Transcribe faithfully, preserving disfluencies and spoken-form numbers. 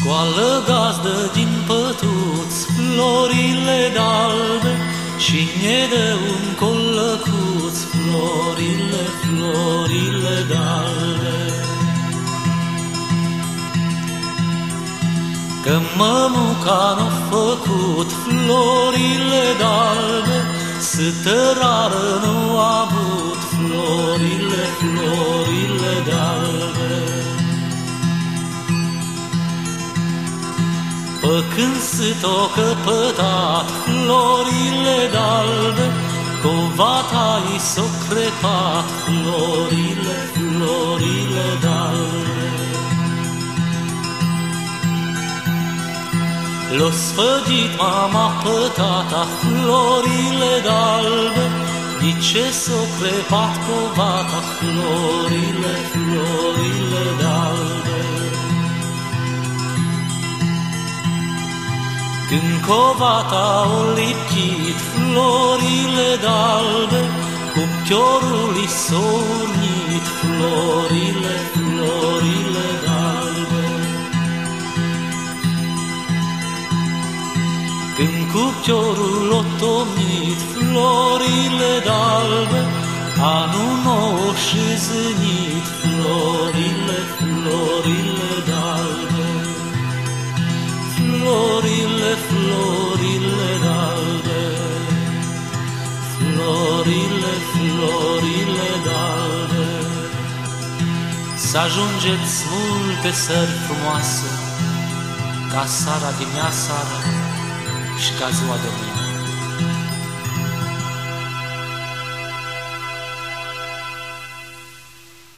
Scoală, gazdă, din pătuți florile d'albe și ne dă un colăcuț, florile, florile d'albe. Că mămuca n-a făcut florile d'albe, sătărară nu a avut florile, florile d'albe. Pă când s-o căpătat florile d'albe, covata-i s-o crepat florile, florile d'albe. L-o sfăgit mama pe tata florile d'albe, de ce s-o crepat covata florile, florile d'albe. Când covata o lipchit florile d'albe, cupchiorul i s-o urnit florile, florile d'albe. Când cupchiorul o tomnit florile d'albe, anul nou și zânit florile, florile d'albe. Florile, florile d'albe, florile, florile d'albe. S-ajungeți multe sări frumoase, ca sara din ea seară și ca ziua de mâine.